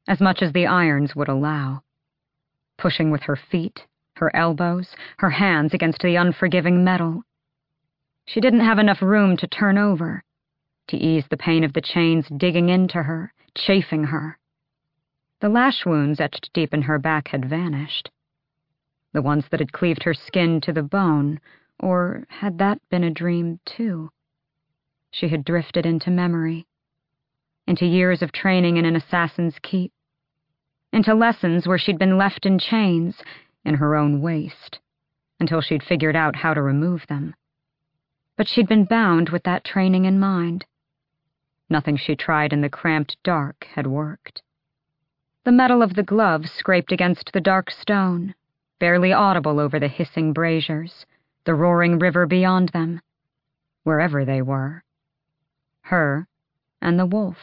as much as the irons would allow, pushing with her feet, her elbows, her hands against the unforgiving metal. She didn't have enough room to turn over, to ease the pain of the chains digging into her, chafing her. The lash wounds etched deep in her back had vanished. The ones that had cleaved her skin to the bone, or had that been a dream, too? She had drifted into memory, into years of training in an assassin's keep, into lessons where she'd been left in chains, in her own waste, until she'd figured out how to remove them. But she'd been bound with that training in mind. Nothing she tried in the cramped dark had worked. The metal of the gloves scraped against the dark stone, barely audible over the hissing braziers, the roaring river beyond them, wherever they were. Her and the wolf.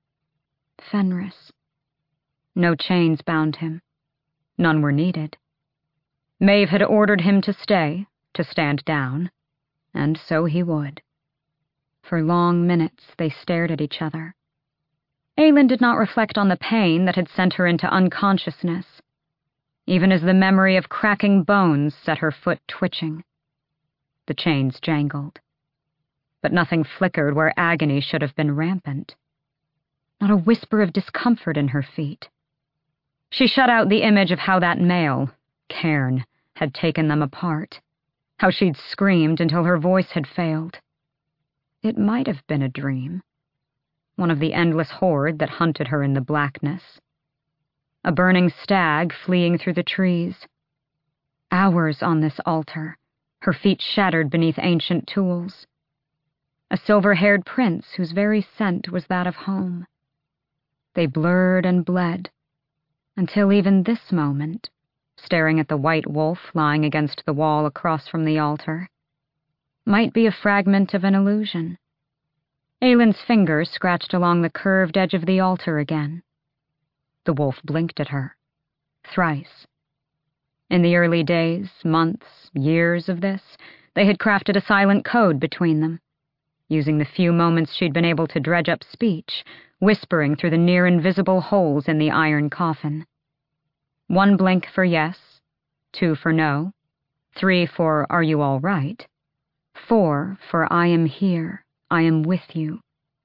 Fenris. No chains bound him. None were needed. Maeve had ordered him to stay, to stand down, and so he would. For long minutes they stared at each other. Aylin did not reflect on the pain that had sent her into unconsciousness, even as the memory of cracking bones set her foot twitching. The chains jangled, but nothing flickered where agony should have been rampant. Not a whisper of discomfort in her feet. She shut out the image of how that male, Cairn, had taken them apart, how she'd screamed until her voice had failed. It might have been a dream, one of the endless horde that hunted her in the blackness. A burning stag fleeing through the trees. Hours on this altar, her feet shattered beneath ancient tools. A silver-haired prince whose very scent was that of home. They blurred and bled, until even this moment, staring at the white wolf lying against the wall across from the altar, might be a fragment of an illusion. Aylin's fingers scratched along the curved edge of the altar again. The wolf blinked at her, thrice. In the early days, months, years of this, they had crafted a silent code between them, using the few moments she'd been able to dredge up speech, whispering through the near-invisible holes in the iron coffin. 1 blink for yes, 2 for no, 3 for are you all right, 4 for I am here, I am with you,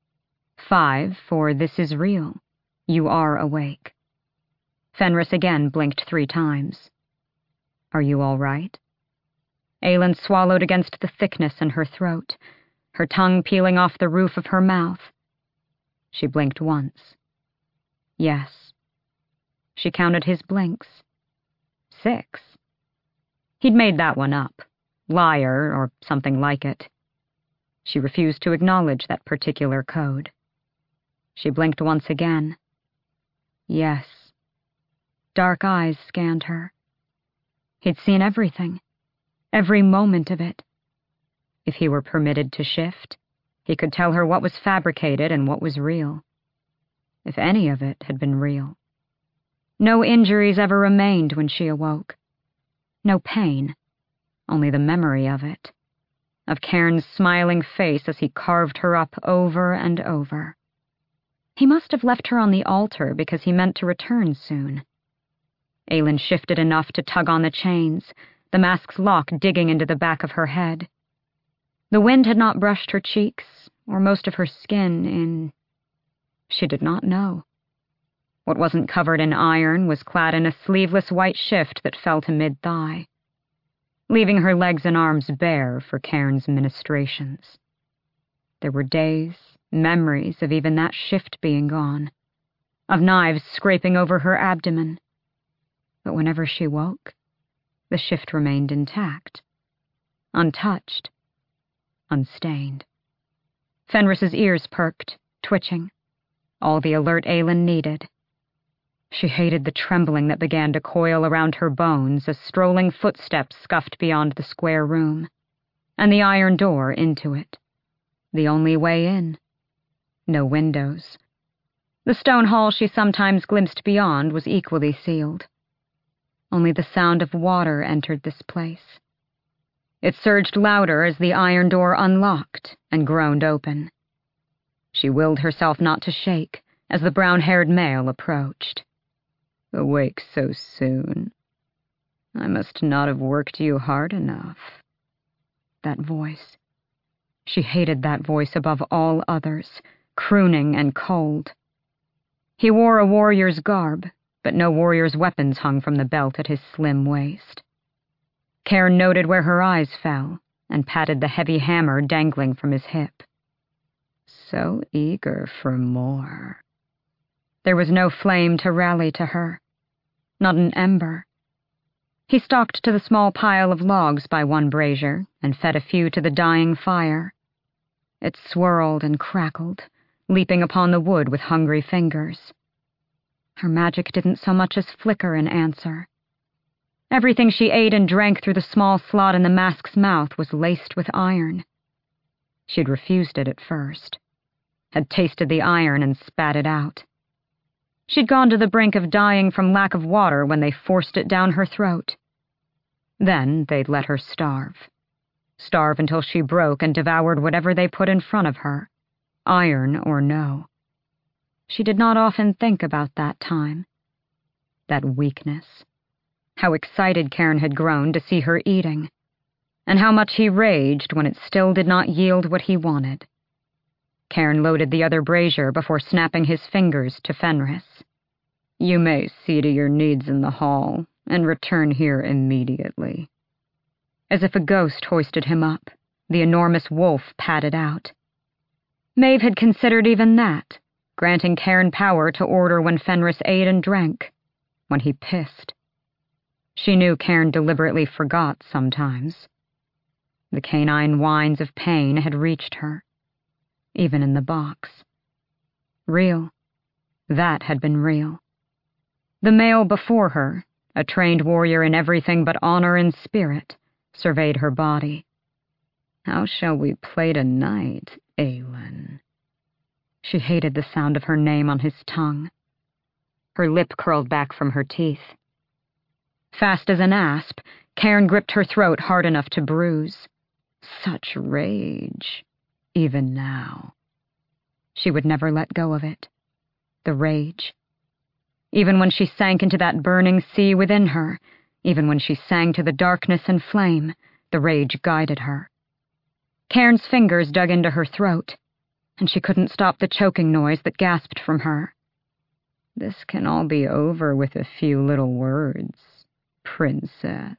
5 for this is real, you are awake. Fenris again blinked 3 times. Are you all right? Aylin swallowed against the thickness in her throat, her tongue peeling off the roof of her mouth. She blinked once. Yes. She counted his blinks. 6. He'd made that one up. Liar, or something like it. She refused to acknowledge that particular code. She blinked once again. Yes. Dark eyes scanned her. He'd seen everything, every moment of it. If he were permitted to shift, he could tell her what was fabricated and what was real. If any of it had been real. No injuries ever remained when she awoke. No pain, only the memory of it, of Cairn's smiling face as he carved her up over and over. He must have left her on the altar because he meant to return soon. Aylin shifted enough to tug on the chains, the mask's lock digging into the back of her head. The wind had not brushed her cheeks, or most of her skin in... She did not know. What wasn't covered in iron was clad in a sleeveless white shift that fell to mid-thigh, leaving her legs and arms bare for Cairn's ministrations. There were days, memories of even that shift being gone, of knives scraping over her abdomen. But whenever she woke, the shift remained intact, untouched, unstained. Fenris's ears perked, twitching, all the alert Aylin needed. She hated the trembling that began to coil around her bones as strolling footsteps scuffed beyond the square room, and the iron door into it. The only way in. No windows. The stone hall she sometimes glimpsed beyond was equally sealed. Only the sound of water entered this place. It surged louder as the iron door unlocked and groaned open. She willed herself not to shake as the brown-haired male approached. Awake so soon. I must not have worked you hard enough. That voice. She hated that voice above all others, crooning and cold. He wore a warrior's garb, but no warrior's weapons hung from the belt at his slim waist. Cairn noted where her eyes fell and patted the heavy hammer dangling from his hip. So eager for more. There was no flame to rally to her, not an ember. He stalked to the small pile of logs by one brazier and fed a few to the dying fire. It swirled and crackled, leaping upon the wood with hungry fingers. Her magic didn't so much as flicker in answer. Everything she ate and drank through the small slot in the mask's mouth was laced with iron. She'd refused it at first, had tasted the iron and spat it out. She'd gone to the brink of dying from lack of water when they forced it down her throat. Then they'd let her starve. Starve until she broke and devoured whatever they put in front of her, iron or no. She did not often think about that time. That weakness. How excited Cairn had grown to see her eating, and how much he raged when it still did not yield what he wanted. Cairn loaded the other brazier before snapping his fingers to Fenris. You may see to your needs in the hall and return here immediately. As if a ghost hoisted him up, the enormous wolf padded out. Maeve had considered even that, granting Cairn power to order when Fenris ate and drank, when he pissed. She knew Cairn deliberately forgot sometimes. The canine whines of pain had reached her, even in the box. Real. That had been real. The male before her, a trained warrior in everything but honor and spirit, surveyed her body. How shall we play tonight, Aelin? She hated the sound of her name on his tongue. Her lip curled back from her teeth. Fast as an asp, Cairn gripped her throat hard enough to bruise. Such rage, even now. She would never let go of it. The rage. Even when she sank into that burning sea within her, even when she sang to the darkness and flame, the rage guided her. Cairn's fingers dug into her throat, and she couldn't stop the choking noise that gasped from her. This can all be over with a few little words, princess.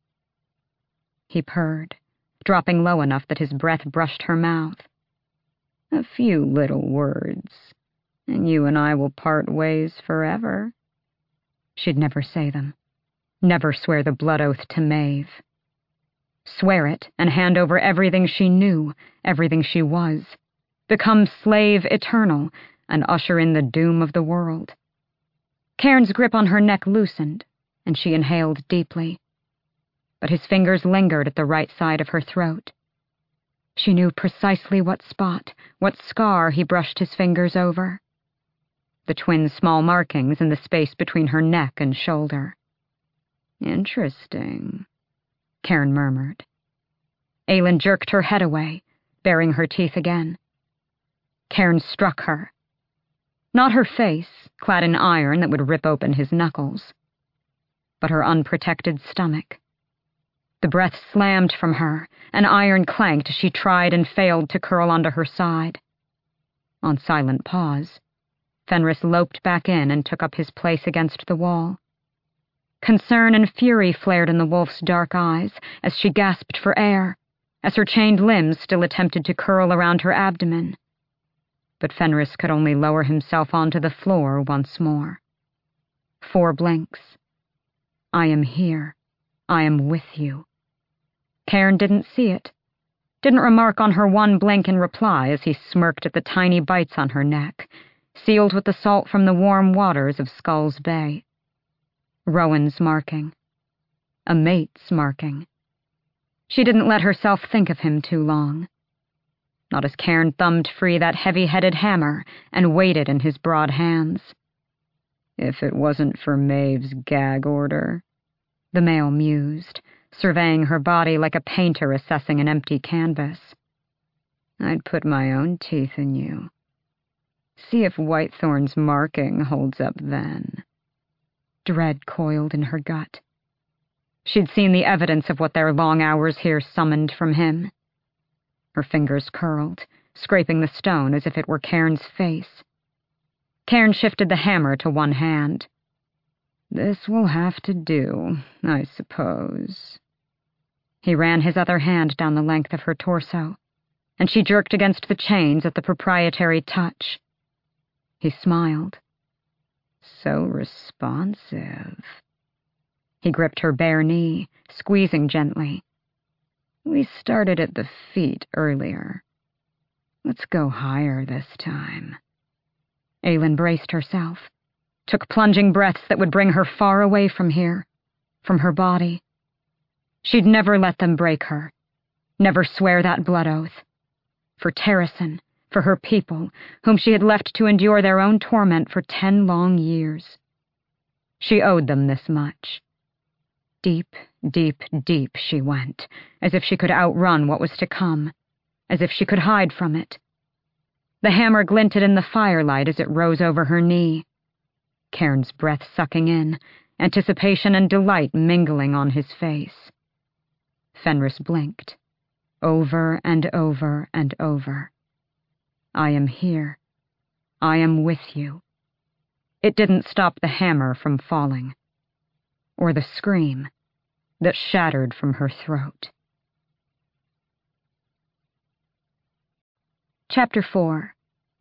He purred, dropping low enough that his breath brushed her mouth. A few little words, and you and I will part ways forever. She'd never say them. Never swear the blood oath to Maeve. Swear it and hand over everything she knew, everything she was. Become slave eternal and usher in the doom of the world. Cairn's grip on her neck loosened, and she inhaled deeply. But his fingers lingered at the right side of her throat. She knew precisely what spot, what scar he brushed his fingers over. The twin small markings in the space between her neck and shoulder. Interesting, Cairn murmured. Aelin jerked her head away, baring her teeth again. Cairn struck her. Not her face, clad in iron that would rip open his knuckles, but her unprotected stomach. The breath slammed from her, and iron clanked as she tried and failed to curl onto her side. On silent pause, Fenris loped back in and took up his place against the wall. Concern and fury flared in the wolf's dark eyes as she gasped for air, as her chained limbs still attempted to curl around her abdomen. But Fenris could only lower himself onto the floor once more. 4 blinks. I am here. I am with you. Cairn didn't see it, didn't remark on her one blink in reply as he smirked at the tiny bites on her neck, sealed with the salt from the warm waters of Skulls Bay. Rowan's marking. A mate's marking. She didn't let herself think of him too long. Not as Cairn thumbed free that heavy-headed hammer and weighed it in his broad hands. If it wasn't for Maeve's gag order, the male mused, surveying her body like a painter assessing an empty canvas. I'd put my own teeth in you. See if Whitethorn's marking holds up then. Dread coiled in her gut. She'd seen the evidence of what their long hours here summoned from him. Her fingers curled, scraping the stone as if it were Cairn's face. Cairn shifted the hammer to one hand. "This will have to do, I suppose." He ran his other hand down the length of her torso, and she jerked against the chains at the proprietary touch. He smiled. "So responsive." He gripped her bare knee, squeezing gently. "We started at the feet earlier. Let's go higher this time." Aylin braced herself, took plunging breaths that would bring her far away from here, from her body. She'd never let them break her, never swear that blood oath. For Terrasen, for her people, whom she had left to endure their own torment for 10 long years. She owed them this much. Deep, deep, deep she went, as if she could outrun what was to come, as if she could hide from it. The hammer glinted in the firelight as it rose over her knee. Cairn's breath sucking in, anticipation and delight mingling on his face. Fenris blinked, over and over and over. "I am here. I am with you." It didn't stop the hammer from falling, or the scream that shattered from her throat. Chapter 4.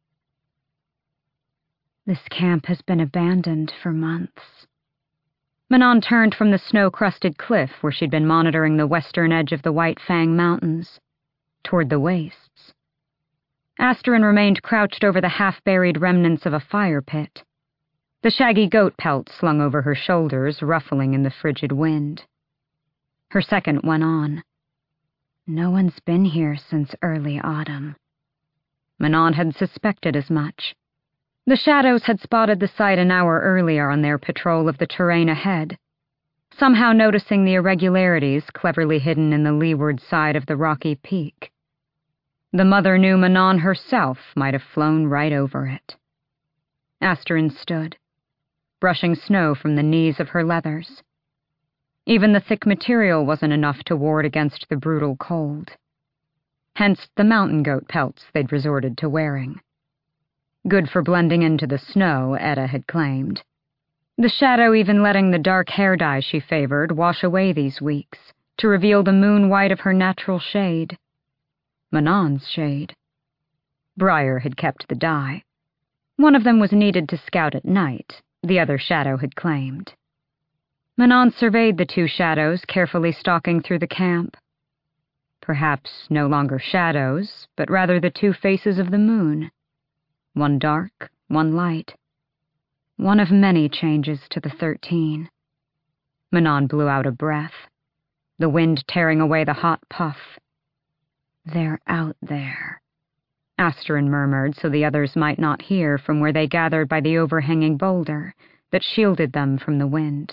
This camp has been abandoned for months. Manon turned from the snow-crusted cliff where she'd been monitoring the western edge of the White Fang Mountains, toward the wastes. Asterin remained crouched over the half-buried remnants of a fire pit, the shaggy goat pelt slung over her shoulders, ruffling in the frigid wind. Her second went on. "No one's been here since early autumn." Manon had suspected as much. The shadows had spotted the site an hour earlier on their patrol of the terrain ahead, somehow noticing the irregularities cleverly hidden in the leeward side of the rocky peak. The mother knew Manon herself might have flown right over it. Asterin stood, brushing snow from the knees of her leathers. Even the thick material wasn't enough to ward against the brutal cold. Hence the mountain goat pelts they'd resorted to wearing. Good for blending into the snow, Etta had claimed. The shadow even letting the dark hair dye she favored wash away these weeks, to reveal the moon white of her natural shade. Manon's shade. Briar had kept the dye. One of them was needed to scout at night, the other shadow had claimed. Manon surveyed the two shadows carefully stalking through the camp. Perhaps no longer shadows, but rather the two faces of the moon. One dark, one light. One of many changes to the 13. Manon blew out a breath, the wind tearing away the hot puff. "They're out there," Asterin murmured so the others might not hear from where they gathered by the overhanging boulder that shielded them from the wind.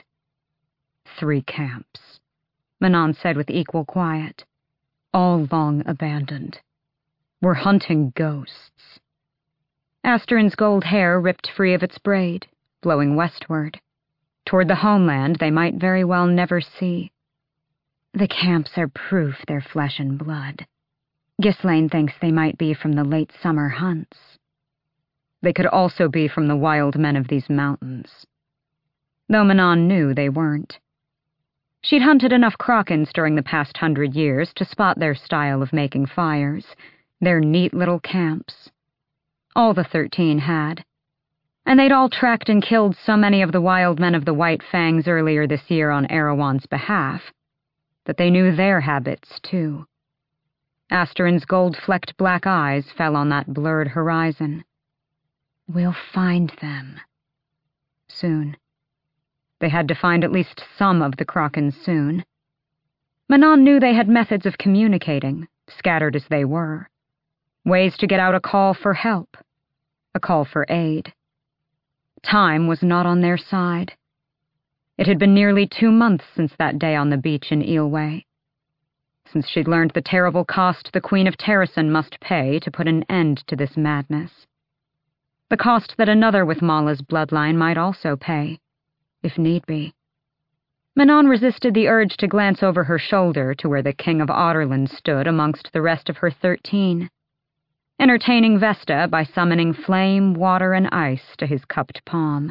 3 camps, Manon said with equal quiet, all long abandoned. "We're hunting ghosts." Asterin's gold hair ripped free of its braid, blowing westward, toward the homeland they might very well never see. "The camps are proof they're flesh and blood. Ghislaine thinks they might be from the late summer hunts. They could also be from the wild men of these mountains. Though Manon knew they weren't. She'd hunted enough Krakens during the past 100 years to spot their style of making fires, their neat little camps. All the 13 had. And they'd all tracked and killed so many of the wild men of the White Fangs earlier this year on Erewhon's behalf that they knew their habits, too. Asterin's gold-flecked black eyes fell on that blurred horizon. "We'll find them. Soon." They had to find at least some of the Krakens soon. Manon knew they had methods of communicating, scattered as they were. Ways to get out a call for help, a call for aid. Time was not on their side. It had been nearly 2 months since that day on the beach in Eelway, since she'd learned the terrible cost the Queen of Terrasen must pay to put an end to this madness. The cost that another with Mala's bloodline might also pay, if need be. Manon resisted the urge to glance over her shoulder to where the King of Otterland stood amongst the rest of her 13, entertaining Vesta by summoning flame, water, and ice to his cupped palm.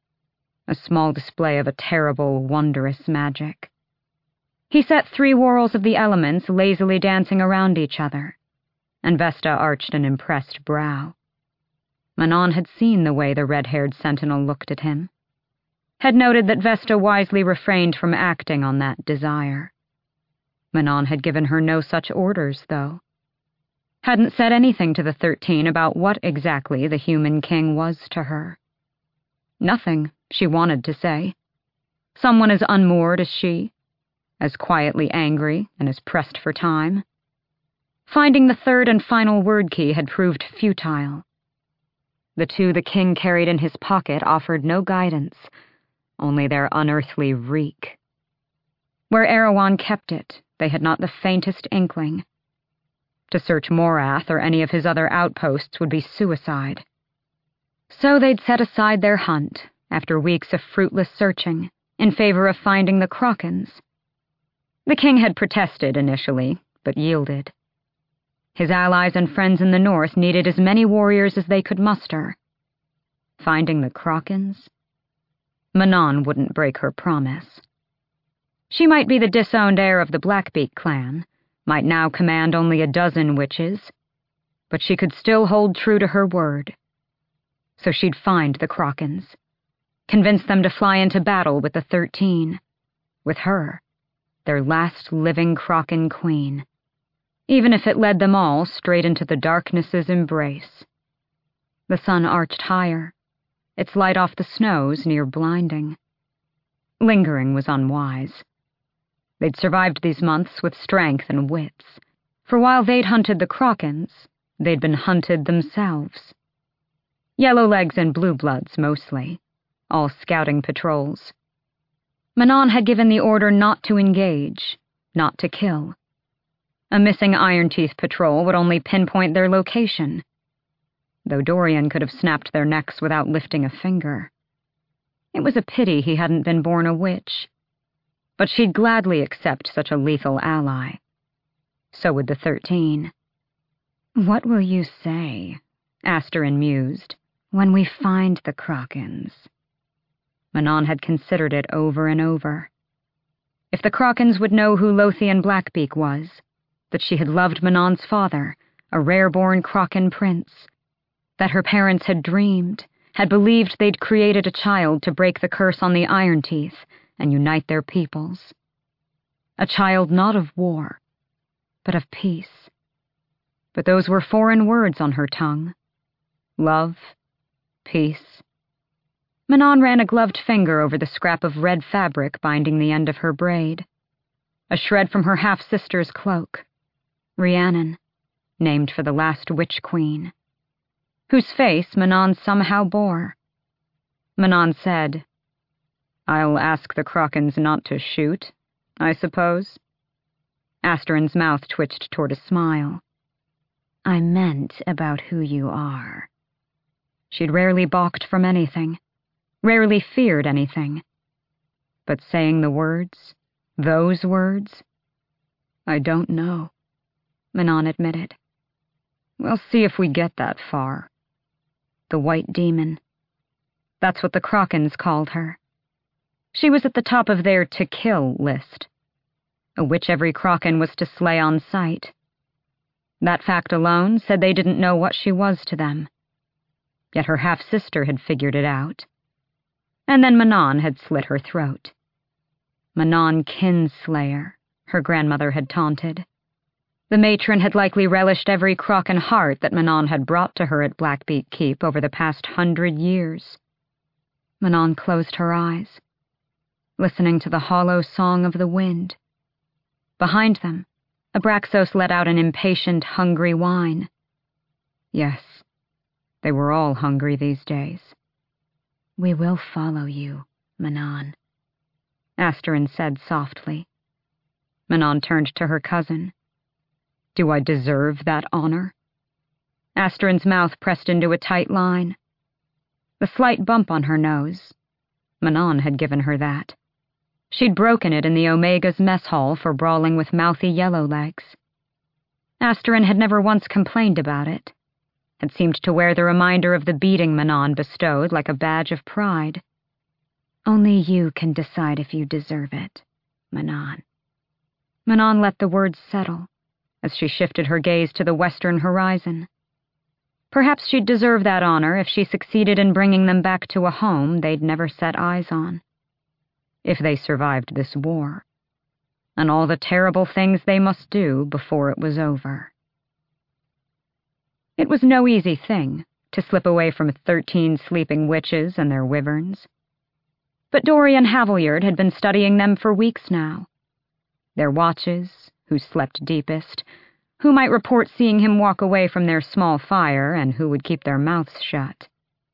A small display of a terrible, wondrous magic. He set 3 whorls of the elements lazily dancing around each other, and Vesta arched an impressed brow. Manon had seen the way the red-haired sentinel looked at him, had noted that Vesta wisely refrained from acting on that desire. Manon had given her no such orders, though. Hadn't said anything to the 13 about what exactly the human king was to her. Nothing, she wanted to say. Someone as unmoored as she, as quietly angry and as pressed for time. Finding the 3rd and final word key had proved futile. The 2 the king carried in his pocket offered no guidance, only their unearthly reek. Where Erewhon kept it, they had not the faintest inkling. To search Morath or any of his other outposts would be suicide. So they'd set aside their hunt, after weeks of fruitless searching, in favor of finding the Krakens. The king had protested initially, but yielded. His allies and friends in the north needed as many warriors as they could muster. Finding the Krakens? Manon wouldn't break her promise. She might be the disowned heir of the Blackbeak clan, might now command only a dozen witches, but she could still hold true to her word. So she'd find the Krakens, convince them to fly into battle with the 13, with her, their last living Kraken queen, even if it led them all straight into the darkness's embrace. The sun arched higher, its light off the snows near blinding. Lingering was unwise. They'd survived these months with strength and wits, for while they'd hunted the Krakens, they'd been hunted themselves. Yellowlegs and Bluebloods mostly, all scouting patrols. Manon had given the order not to engage, not to kill. A missing Iron Teeth patrol would only pinpoint their location, though Dorian could have snapped their necks without lifting a finger. It was a pity he hadn't been born a witch, but she'd gladly accept such a lethal ally. So would the 13. "What will you say," Asterin mused, "when we find the Krakens?" Manon had considered it over and over. If the Krakens would know who Lothian Blackbeak was, that she had loved Manon's father, a rare-born Kraken prince, that her parents had dreamed, had believed they'd created a child to break the curse on the Iron Teeth and unite their peoples. A child not of war, but of peace. But those were foreign words on her tongue. Love, peace. Manon ran a gloved finger over the scrap of red fabric binding the end of her braid. A shred from her half-sister's cloak. Rhiannon, named for the last witch queen, whose face Manon somehow bore. Manon said, "I'll ask the Krakens not to shoot, I suppose?" Asterin's mouth twitched toward a smile. "I meant about who you are." She'd rarely balked from anything, rarely feared anything. But saying the words, those words, "I don't know," Manon admitted. "We'll see if we get that far." The White Demon. That's what the Krakens called her. She was at the top of their to-kill list, a witch every Kraken was to slay on sight. That fact alone said they didn't know what she was to them. Yet her half-sister had figured it out. And then Manon had slit her throat. Manon Kinslayer, her grandmother had taunted. The matron had likely relished every Kraken heart that Manon had brought to her at Blackbeak Keep over the past 100 years. Manon closed her eyes, listening to the hollow song of the wind. Behind them, Abraxos let out an impatient, hungry whine. Yes, they were all hungry these days. "We will follow you, Manon," Asterin said softly. Manon turned to her cousin. "Do I deserve that honor?" Asterin's mouth pressed into a tight line. The slight bump on her nose, Manon had given her that. She'd broken it in the Omega's mess hall for brawling with mouthy Yellowlegs. Asterin had never once complained about it, had seemed to wear the reminder of the beating Manon bestowed like a badge of pride. Only you can decide if you deserve it, Manon. Manon let the words settle as she shifted her gaze to the western horizon. Perhaps she'd deserve that honor if she succeeded in bringing them back to a home they'd never set eyes on. If they survived this war, and all the terrible things they must do before it was over. It was no easy thing to slip away from 13 sleeping witches and their wyverns. But Dorian Havilyard had been studying them for weeks now. Their watches, who slept deepest, who might report seeing him walk away from their small fire, and who would keep their mouths shut.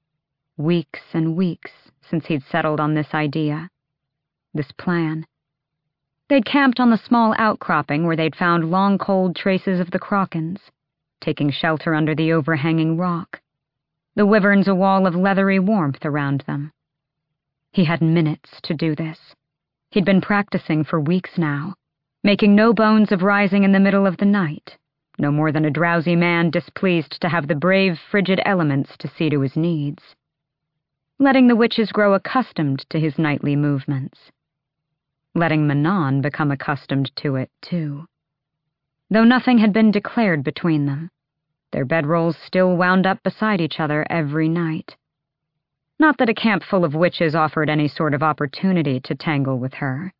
Weeks and weeks since he'd settled on this idea, this plan. They'd camped on the small outcropping where they'd found long cold traces of the Krakens, taking shelter under the overhanging rock, the wyverns a wall of leathery warmth around them. He had minutes to do this. He'd been practicing for weeks now, making no bones of rising in the middle of the night, no more than a drowsy man displeased to have the brave, frigid elements to see to his needs. Letting the witches grow accustomed to his nightly movements. Letting Manon become accustomed to it, too. Though nothing had been declared between them, their bedrolls still wound up beside each other every night. Not that a camp full of witches offered any sort of opportunity to tangle with her.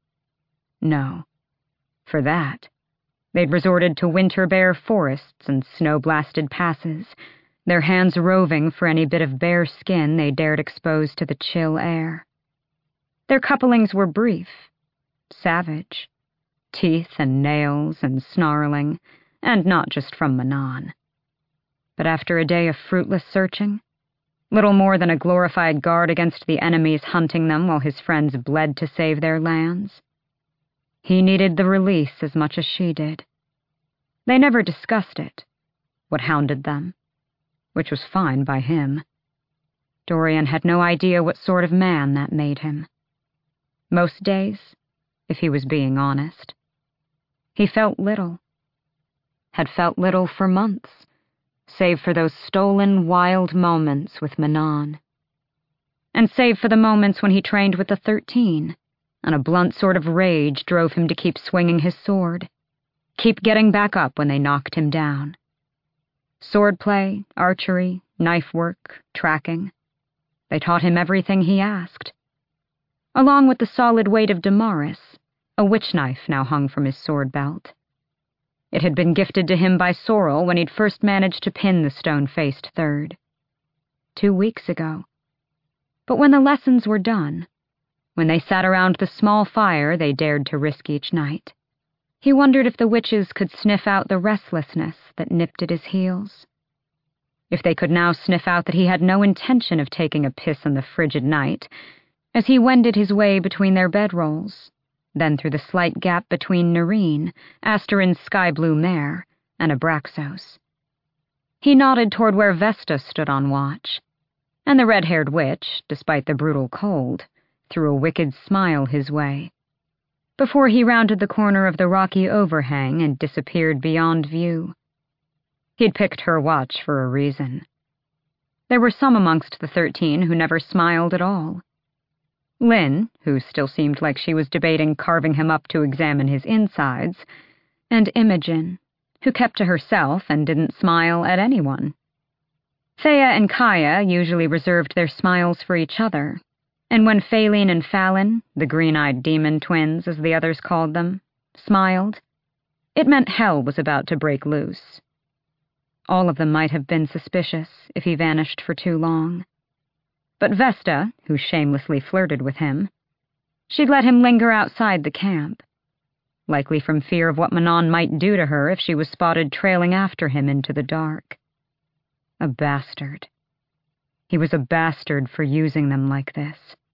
No. For that, they'd resorted to winter-bare forests and snow-blasted passes, their hands roving for any bit of bare skin they dared expose to the chill air. Their couplings were brief, savage, teeth and nails and snarling, and not just from Manon. But after a day of fruitless searching, little more than a glorified guard against the enemies hunting them while his friends bled to save their lands, he needed the release as much as she did. They never discussed it, what hounded them, which was fine by him. Dorian had no idea what sort of man that made him. Most days, if he was being honest, he felt little. Had felt little for months, save for those stolen, wild moments with Manon. And save for the moments when he trained with the 13, and a blunt sort of rage drove him to keep swinging his sword, keep getting back up when they knocked him down. Swordplay, archery, knife work, tracking. They taught him everything he asked. Along with the solid weight of Damaris, a witch knife now hung from his sword belt. It had been gifted to him by Sorrel when he'd first managed to pin the stone-faced third. 2 weeks ago. But when the lessons were done, when they sat around the small fire they dared to risk each night, he wondered if the witches could sniff out the restlessness that nipped at his heels. If they could now sniff out that he had no intention of taking a piss in the frigid night, as he wended his way between their bedrolls, then through the slight gap between Nerine, Asterin's sky-blue mare, and Abraxos. He nodded toward where Vesta stood on watch, and the red-haired witch, despite the brutal cold, threw a wicked smile his way, before he rounded the corner of the rocky overhang and disappeared beyond view. He'd picked her watch for a reason. There were some amongst the 13 who never smiled at all. Lynn, who still seemed like she was debating carving him up to examine his insides, and Imogen, who kept to herself and didn't smile at anyone. Thea and Kaya usually reserved their smiles for each other, and when Phaline and Fallon, the green-eyed demon twins as the others called them, smiled, it meant hell was about to break loose. All of them might have been suspicious if he vanished for too long. But Vesta, who shamelessly flirted with him, she'd let him linger outside the camp, likely from fear of what Manon might do to her if she was spotted trailing after him into the dark. A bastard. He was a bastard for using them like this,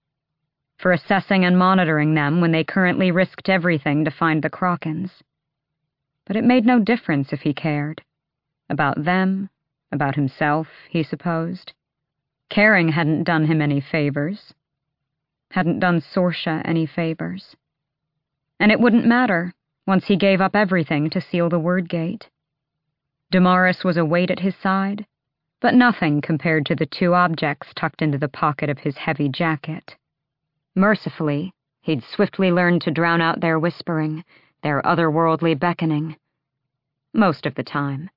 for assessing and monitoring them when they currently risked everything to find the Krakens. But it made no difference if he cared. About them, about himself, he supposed. Caring hadn't done him any favors. hadn't done Sorsha any favors. And it wouldn't matter once he gave up everything to seal the word gate. Damaris was a weight at his side, but nothing compared to the two objects tucked into the pocket of his heavy jacket. Mercifully, he'd swiftly learned to drown out their whispering, their otherworldly beckoning. Most of the time.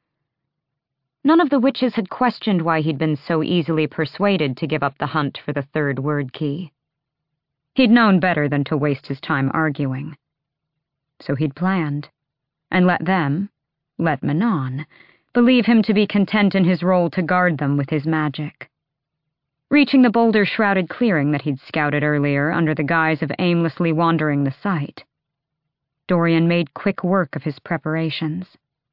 None of the witches had questioned why he'd been so easily persuaded to give up the hunt for the third word key. He'd known better than to waste his time arguing. So he'd planned, and let Manon, believe him to be content in his role to guard them with his magic. Reaching the boulder-shrouded clearing that he'd scouted earlier under the guise of aimlessly wandering the site, Dorian made quick work of his preparations.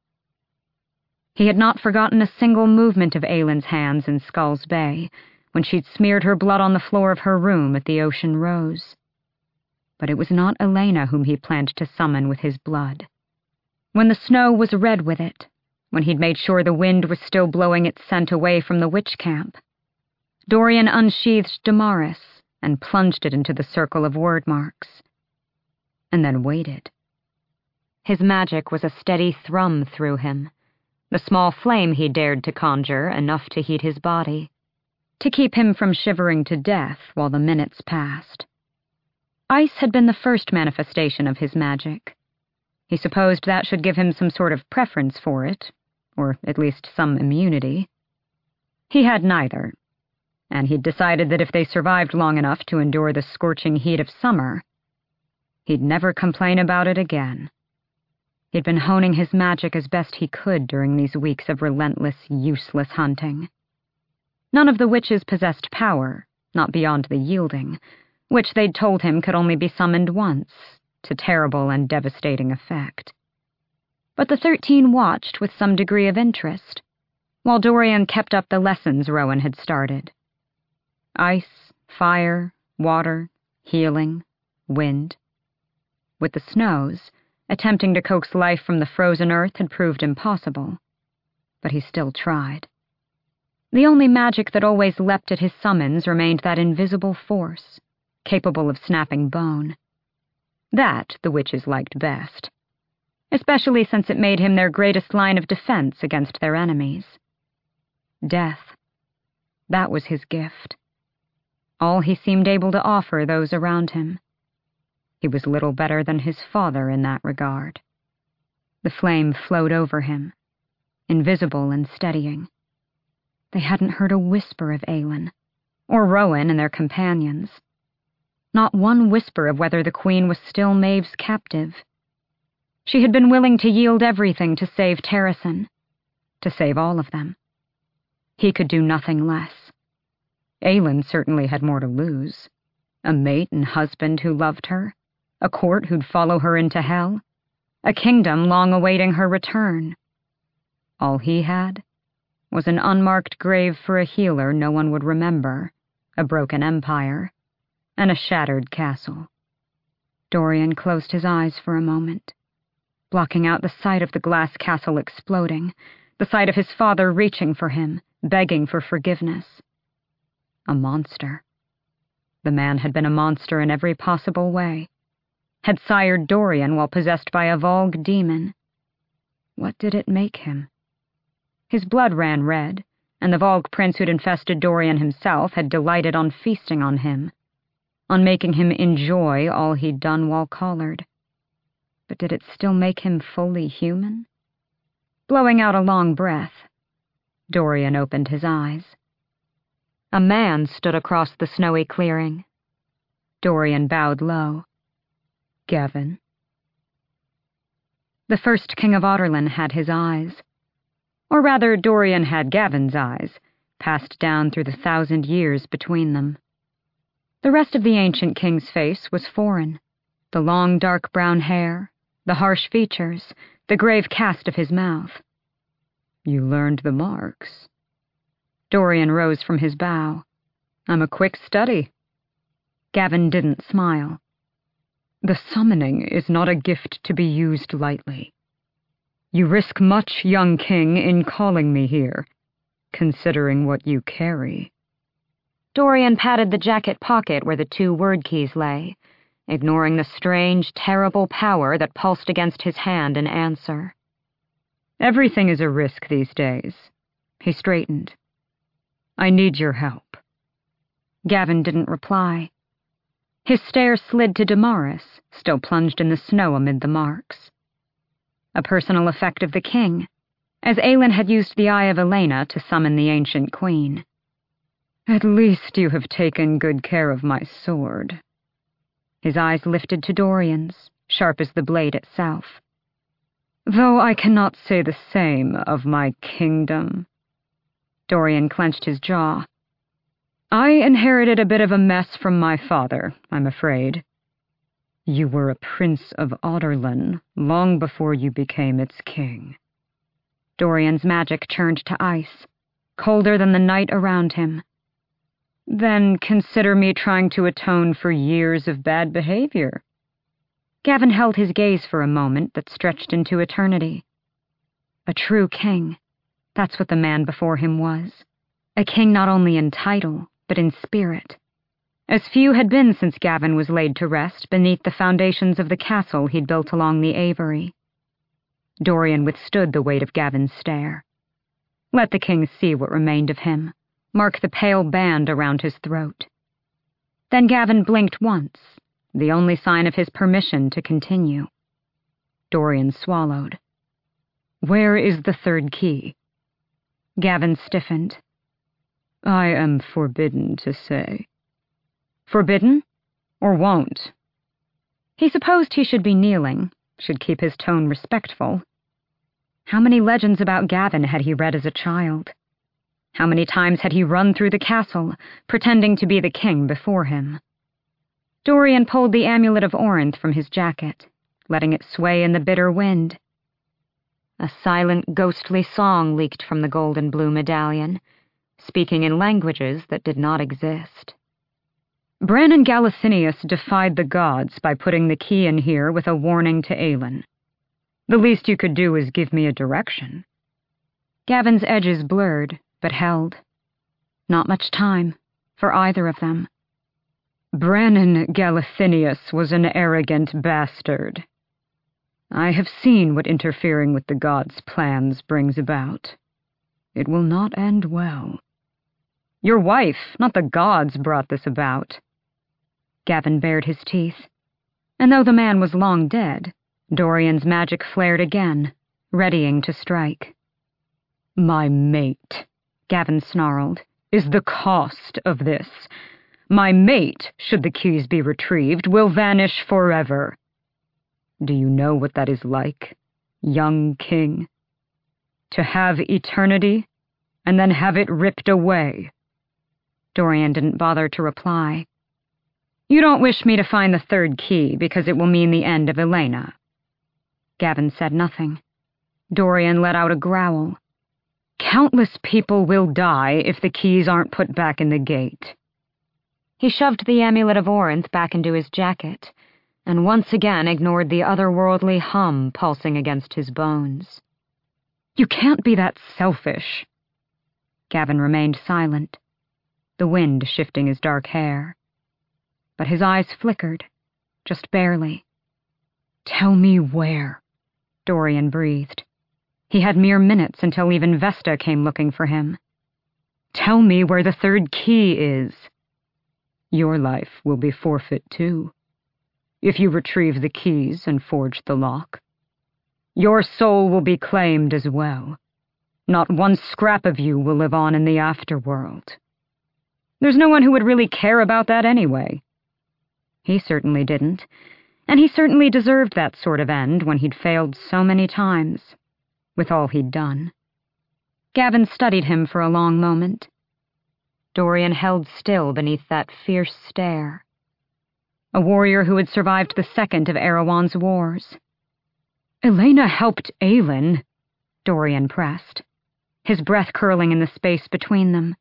He had not forgotten a single movement of Aylin's hands in Skulls Bay when she'd smeared her blood on the floor of her room at the Ocean Rose. But it was not Elena whom he planned to summon with his blood. When the snow was red with it, when he'd made sure the wind was still blowing its scent away from the witch camp, Dorian unsheathed Damaris and plunged it into the circle of word marks. And then waited. His magic was a steady thrum through him, the small flame he dared to conjure enough to heat his body, to keep him from shivering to death while the minutes passed. Ice had been the first manifestation of his magic. He supposed that should give him some sort of preference for it, or at least some immunity. He had neither, and he'd decided that if they survived long enough to endure the scorching heat of summer, he'd never complain about it again. He'd been honing his magic as best he could during these weeks of relentless, useless hunting. None of the witches possessed power, not beyond the yielding, which they'd told him could only be summoned once, to terrible and devastating effect. But the 13 watched with some degree of interest, while Dorian kept up the lessons Rowan had started. Ice, fire, water, healing, wind. With the snows, attempting to coax life from the frozen earth had proved impossible, but he still tried. The only magic that always leapt at his summons remained that invisible force, capable of snapping bone. That the witches liked best, especially since it made him their greatest line of defense against their enemies. Death. That was his gift. All he seemed able to offer those around him. He was little better than his father in that regard. The flame flowed over him, invisible and steadying. They hadn't heard a whisper of Aylin, or Rowan and their companions. Not one whisper of whether the Queen was still Maeve's captive. She had been willing to yield everything to save Terrasen, to save all of them. He could do nothing less. Aylin certainly had more to lose. A mate and husband who loved her, a court who'd follow her into hell, a kingdom long awaiting her return. All he had was an unmarked grave for a healer no one would remember, a broken empire, and a shattered castle. Dorian closed his eyes for a moment, blocking out the sight of the glass castle exploding, the sight of his father reaching for him, begging for forgiveness. A monster. The man had been a monster in every possible way, had sired Dorian while possessed by a Volg demon. What did it make him? His blood ran red, and the Volg prince who'd infested Dorian himself had delighted on feasting on him, on making him enjoy all he'd done while collared. But did it still make him fully human? Blowing out a long breath, Dorian opened his eyes. A man stood across the snowy clearing. Dorian bowed low. Gavin. The first king of Otterlin had his eyes. Or rather, Dorian had Gavin's eyes, passed down through the 1,000 years between them. The rest of the ancient king's face was foreign. The long, dark brown hair, the harsh features, the grave cast of his mouth. You learned the marks. Dorian rose from his bow. I'm a quick study. Gavin didn't smile. The summoning is not a gift to be used lightly. You risk much, young king, in calling me here, considering what you carry. Dorian patted the jacket pocket where the 2 word keys lay, ignoring the strange, terrible power that pulsed against his hand in answer. Everything is a risk these days. He straightened. I need your help. Gavin didn't reply. His stare slid to Damaris, still plunged in the snow amid the marks. A personal effect of the king, as Aelin had used the Eye of Elena to summon the ancient queen. At least you have taken good care of my sword. His eyes lifted to Dorian's, sharp as the blade itself. Though I cannot say the same of my kingdom. Dorian clenched his jaw. I inherited a bit of a mess from my father, I'm afraid. You were a prince of Adarlan long before you became its king. Dorian's magic churned to ice, colder than the night around him. Then consider me trying to atone for years of bad behavior. Gavin held his gaze for a moment that stretched into eternity. A true king. That's what the man before him was. A king not only in title, but in spirit. As few had been since Gavin was laid to rest beneath the foundations of the castle he'd built along the Avery. Dorian withstood the weight of Gavin's stare. Let the king see what remained of him, mark the pale band around his throat. Then Gavin blinked once, the only sign of his permission to continue. Dorian swallowed. Where is the 3rd key? Gavin stiffened. I am forbidden to say. Forbidden? Or won't? He supposed he should be kneeling, should keep his tone respectful. How many legends about Gavin had he read as a child? How many times had he run through the castle, pretending to be the king before him? Dorian pulled the amulet of Orinth from his jacket, letting it sway in the bitter wind. A silent, ghostly song leaked from the golden blue medallion, speaking in languages that did not exist. Bran and Galathinius defied the gods by putting the key in here with a warning to Aelin. The least you could do is give me a direction. Gavin's edges blurred, but held. Not much time, for either of them. Brannon Galathinius was an arrogant bastard. I have seen what interfering with the gods' plans brings about. It will not end well. Your wife, not the gods, brought this about. Gavin bared his teeth. And though the man was long dead, Dorian's magic flared again, readying to strike. My mate, Gavin snarled, is the cost of this. My mate, should the keys be retrieved, will vanish forever. Do you know what that is like, young king? To have eternity, and then have it ripped away. Dorian didn't bother to reply. You don't wish me to find the 3rd key because it will mean the end of Elena. Gavin said nothing. Dorian let out a growl. Countless people will die if the keys aren't put back in the gate. He shoved the amulet of Orinth back into his jacket, and once again ignored the otherworldly hum pulsing against his bones. You can't be that selfish. Gavin remained silent, the wind shifting his dark hair. But his eyes flickered, just barely. Tell me where, Dorian breathed. He had mere minutes until even Vesta came looking for him. Tell me where the 3rd key is. Your life will be forfeit too, if you retrieve the keys and forge the lock. Your soul will be claimed as well. Not one scrap of you will live on in the afterworld. There's no one who would really care about that anyway. He certainly didn't, and he certainly deserved that sort of end when he'd failed so many times, with all he'd done. Gavin studied him for a long moment. Dorian held still beneath that fierce stare. A warrior who had survived the 2nd of Erewhon's wars. Elena helped Aelin, Dorian pressed, his breath curling in the space between them.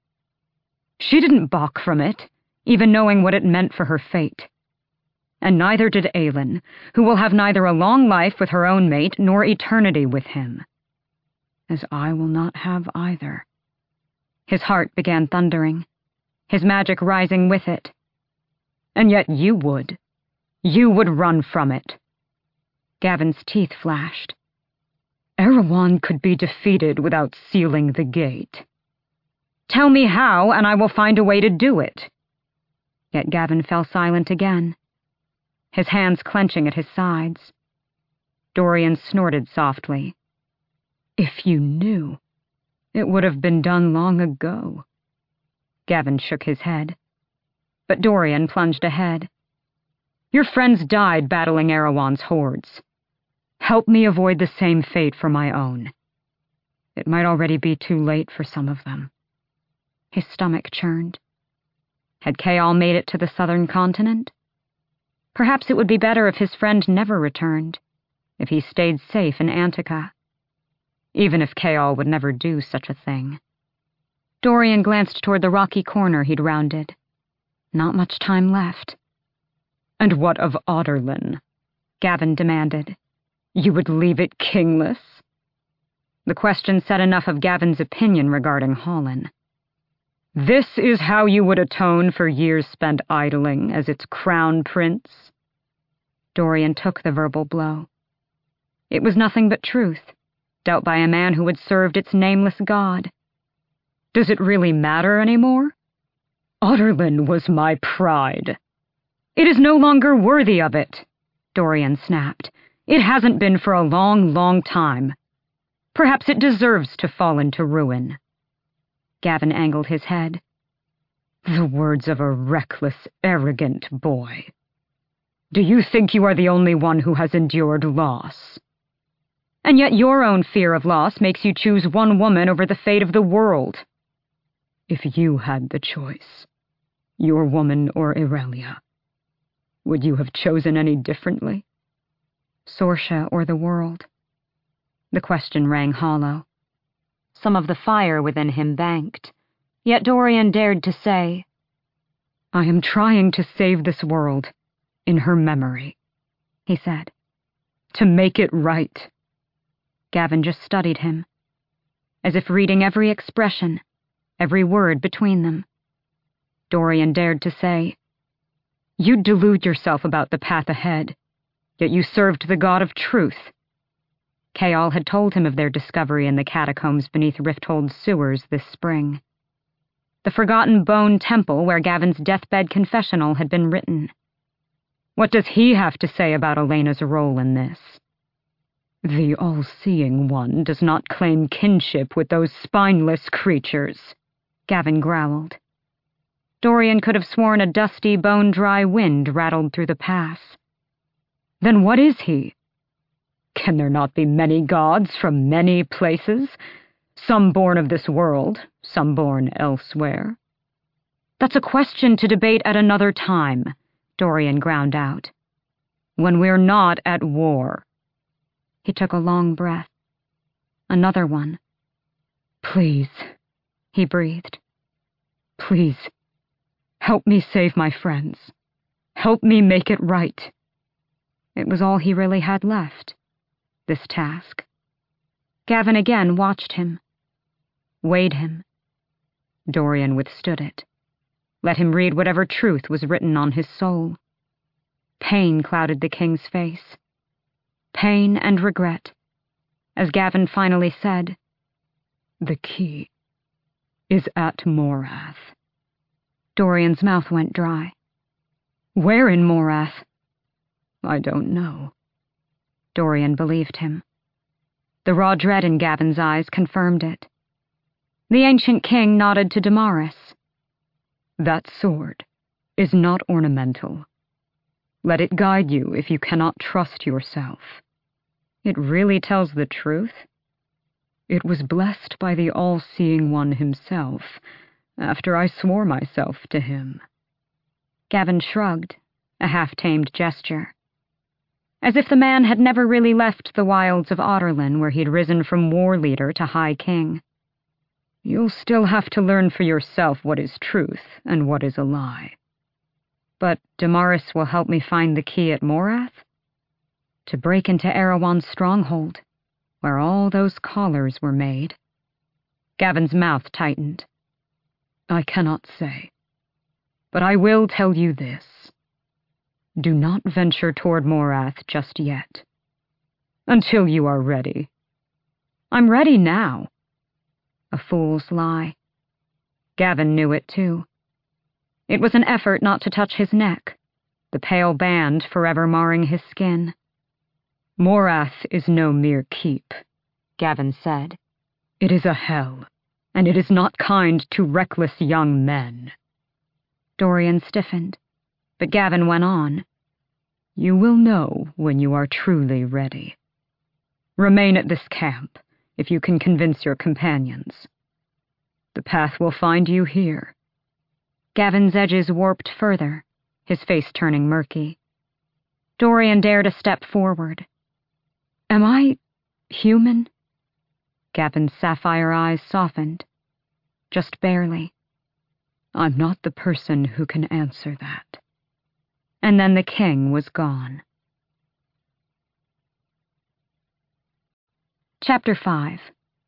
She didn't balk from it, even knowing what it meant for her fate. And neither did Aelin, who will have neither a long life with her own mate nor eternity with him. As I will not have either. His heart began thundering. his magic rising with it. And yet you would. You would run from it. Gavin's teeth flashed. Erewhon could be defeated without sealing the gate. Tell me how, and I will find a way to do it. Yet Gavin fell silent again, his hands clenching at his sides. Dorian snorted softly. If you knew, it would have been done long ago. Gavin shook his head, but Dorian plunged ahead. Your friends died battling Erewhon's hordes. Help me avoid the same fate for my own. It might already be too late for some of them. His stomach churned. Had Chaol made it to the southern continent? Perhaps it would be better if his friend never returned, if he stayed safe in Antica. Even if Chaol would never do such a thing. Dorian glanced toward the rocky corner he'd rounded. Not much time left. And what of Adarlan? Gavin demanded. You would leave it kingless? The question said enough of Gavin's opinion regarding Hollin. This is how you would atone for years spent idling as its crown prince? Dorian took the verbal blow. It was nothing but truth, dealt by a man who had served its nameless god. Does it really matter anymore? Adarlan was my pride. It is no longer worthy of it, Dorian snapped. It hasn't been for a long, long time. Perhaps it deserves to fall into ruin. Gavin angled his head. The words of a reckless, arrogant boy. Do you think you are the only one who has endured loss? And yet your own fear of loss makes you choose one woman over the fate of the world. If you had the choice, your woman or Aurelia, would you have chosen any differently? Sorsha or the world? The question rang hollow. Some of the fire within him banked, yet Dorian dared to say, I am trying to save this world in her memory, he said. To make it right. Gavin just studied him, as if reading every expression, every word between them. Dorian dared to say, You'd delude yourself about the path ahead, yet you served the god of truth. Chaol had told him of their discovery in the catacombs beneath Rifthold's sewers this spring. The forgotten bone temple where Gavin's deathbed confessional had been written. What does he have to say about Elena's role in this? The all-seeing one does not claim kinship with those spineless creatures, Gavin growled. Dorian could have sworn a dusty, bone-dry wind rattled through the pass. Then what is he? Can there not be many gods from many places? Some born of this world, some born elsewhere. That's a question to debate at another time, Dorian ground out. When we're not at war. He took a long breath. Another one. Please, he breathed. Please, help me save my friends. Help me make it right. It was all he really had left, this task. Gavin again watched him, weighed him. Dorian withstood it. Let him read whatever truth was written on his soul. Pain clouded the king's face. Pain and regret, as Gavin finally said, The key is at Morath. Dorian's mouth went dry. Where in Morath? I don't know. Dorian believed him. The raw dread in Gavin's eyes confirmed it. The ancient king nodded to Damaris. That sword is not ornamental. Let it guide you if you cannot trust yourself. It really tells the truth. It was blessed by the all-seeing one himself, after I swore myself to him. Gavin shrugged, a half-tamed gesture. As if the man had never really left the wilds of Adarlan, where he'd risen from war leader to high king. You'll still have to learn for yourself what is truth and what is a lie. But Damaris will help me find the key at Morath? To break into Erewhon's stronghold, where all those collars were made. Gavin's mouth tightened. I cannot say. But I will tell you this. Do not venture toward Morath just yet. Until you are ready. I'm ready now. A fool's lie. Gavin knew it too. It was an effort not to touch his neck, the pale band forever marring his skin. Morath is no mere keep, Gavin said. It is a hell, and it is not kind to reckless young men. Dorian stiffened, but Gavin went on. You will know when you are truly ready. Remain at this camp, if you can convince your companions. The path will find you here. Gavin's edges warped further, his face turning murky. Dorian dared a step forward. Am I human? Gavin's sapphire eyes softened. Just barely. I'm not the person who can answer that. And then the king was gone. Chapter 5.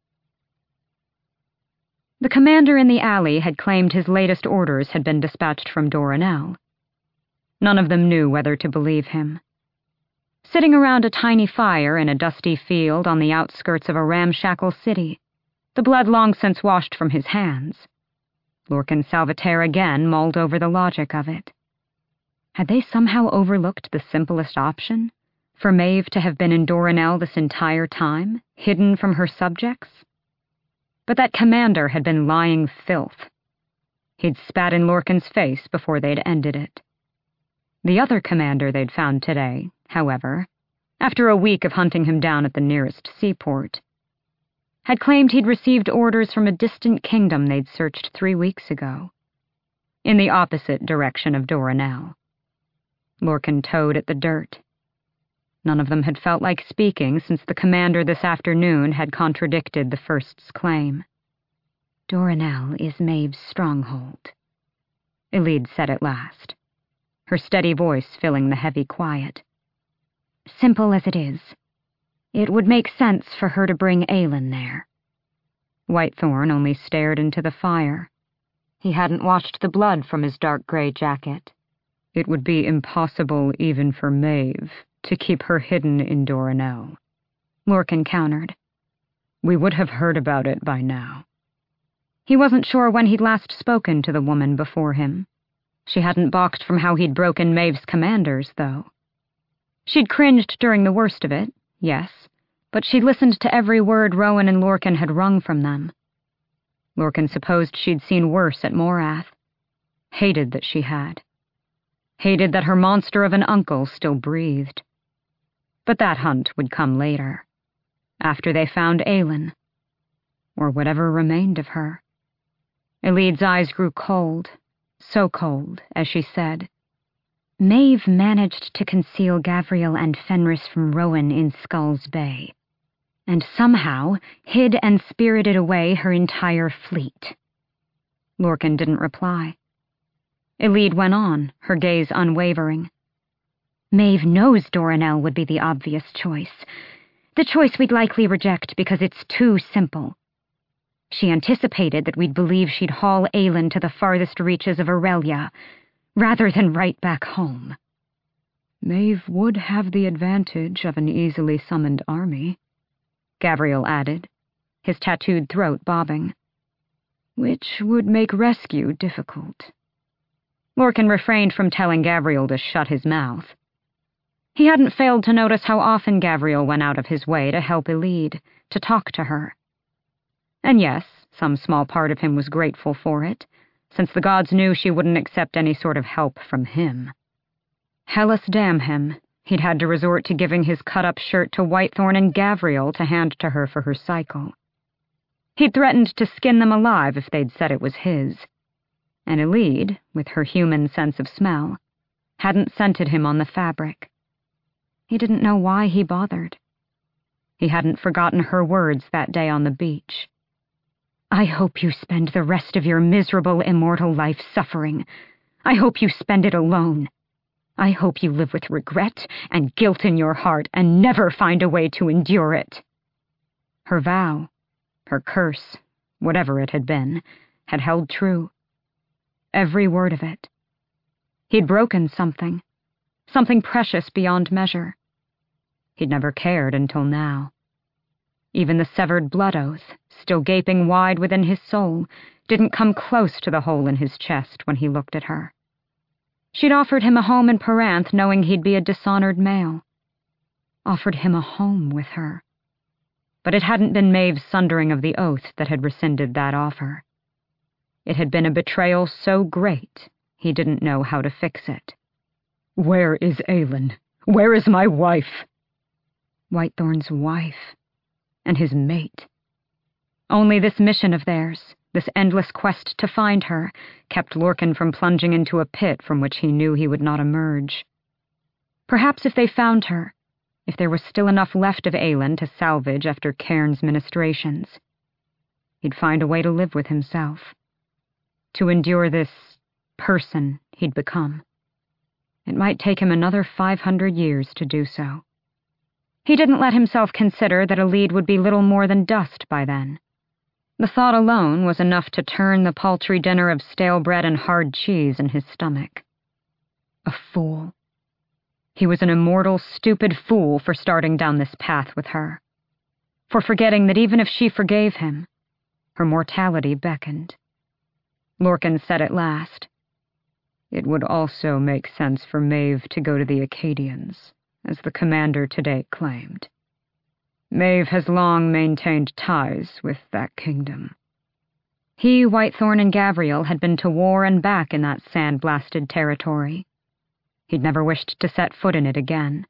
The commander in the alley had claimed his latest orders had been dispatched from Doranel. None of them knew whether to believe him. Sitting around a tiny fire in a dusty field on the outskirts of a ramshackle city, the blood long since washed from his hands, Lorcan Salvaterre again mulled over the logic of it. Had they somehow overlooked the simplest option? For Maeve to have been in Doranel this entire time, hidden from her subjects? But that commander had been lying filth. He'd spat in Lorcan's face before they'd ended it. The other commander they'd found today, however, after a week of hunting him down at the nearest seaport, had claimed he'd received orders from a distant kingdom they'd searched 3 weeks ago, in the opposite direction of Doranel. Lorcan towed at the dirt. None of them had felt like speaking since the commander this afternoon had contradicted the first's claim. Doranel is Maeve's stronghold, Elide said at last, her steady voice filling the heavy quiet. Simple as it is, it would make sense for her to bring Aelin there. Whitethorn only stared into the fire. He hadn't washed the blood from his dark gray jacket. It would be impossible even for Maeve to keep her hidden in Doranel, Lorcan countered. We would have heard about it by now. He wasn't sure when he'd last spoken to the woman before him. She hadn't balked from how he'd broken Maeve's commanders, though. She'd cringed during the worst of it, yes, but she'd listened to every word Rowan and Lorcan had wrung from them. Lorcan supposed she'd seen worse at Morath. Hated that she had. Hated that her monster of an uncle still breathed. But that hunt would come later, after they found Aelin, or whatever remained of her. Elide's eyes grew cold, so cold, as she said, Maeve managed to conceal Gavriel and Fenris from Rowan in Skulls Bay, and somehow hid and spirited away her entire fleet. Lorcan didn't reply. Elide went on, her gaze unwavering. Maeve knows Doranel would be the obvious choice. The choice we'd likely reject because it's too simple. She anticipated that we'd believe she'd haul Aelin to the farthest reaches of Aurelia, rather than right back home. Maeve would have the advantage of an easily summoned army, Gavriel added, his tattooed throat bobbing, which would make rescue difficult. Lorcan refrained from telling Gavriel to shut his mouth. He hadn't failed to notice how often Gavriel went out of his way to help Elide, to talk to her. And yes, some small part of him was grateful for it, since the gods knew she wouldn't accept any sort of help from him. Hellas damn him, he'd had to resort to giving his cut-up shirt to Whitethorn and Gavriel to hand to her for her cycle. He'd threatened to skin them alive if they'd said it was his. And Elide, with her human sense of smell, hadn't scented him on the fabric. He didn't know why he bothered. He hadn't forgotten her words that day on the beach. I hope you spend the rest of your miserable immortal life suffering. I hope you spend it alone. I hope you live with regret and guilt in your heart and never find a way to endure it. Her vow, her curse, whatever it had been, had held true. Every word of it, He'd broken something precious beyond measure. He'd never cared until now. Even the severed blood oath, still gaping wide within his soul, didn't come close to the hole in his chest when he looked at her. She'd offered him a home in Paranth knowing he'd be a dishonored male. Offered him a home with her. But it hadn't been Maeve's sundering of the oath that had rescinded that offer. It had been a betrayal so great he didn't know how to fix it. "Where is Aylin? Where is my wife?" Whitethorn's wife. And his mate. Only this mission of theirs, this endless quest to find her, kept Lorcan from plunging into a pit from which he knew he would not emerge. Perhaps if they found her, if there was still enough left of Aylin to salvage after Cairn's ministrations, he'd find a way to live with himself, to endure this person he'd become. It might take him another 500 years to do so. He didn't let himself consider that Elide would be little more than dust by then. The thought alone was enough to turn the paltry dinner of stale bread and hard cheese in his stomach. A fool. He was an immortal, stupid fool for starting down this path with her, for forgetting that even if she forgave him, her mortality beckoned. Lorcan said at last, "It would also make sense for Maeve to go to the Acadians, as the commander today claimed. Maeve has long maintained ties with that kingdom." He, Whitethorn, and Gavriel had been to war and back in that sand-blasted territory. He'd never wished to set foot in it again.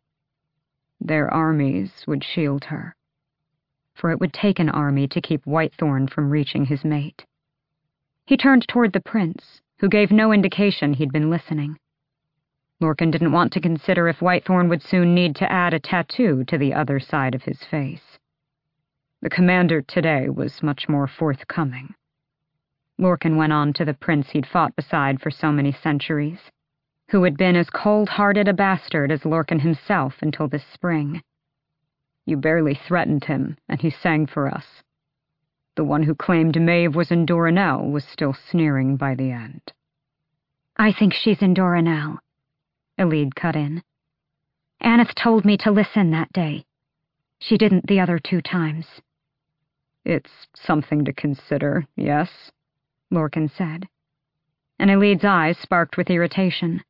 Their armies would shield her, for it would take an army to keep Whitethorn from reaching his mate. He turned toward the prince, who gave no indication he'd been listening. Lorcan didn't want to consider if Whitethorn would soon need to add a tattoo to the other side of his face. The commander today was much more forthcoming. Lorcan went on to the prince he'd fought beside for so many centuries, who had been as cold-hearted a bastard as Lorcan himself until this spring. "You barely threatened him, and he sang for us. The one who claimed Maeve was in Doranel was still sneering by the end." "I think she's in Doranel," Elide cut in. "Aneth told me to listen that day. She didn't the other 2 times. "It's something to consider, yes?" Lorcan said. And Elide's eyes sparked with irritation.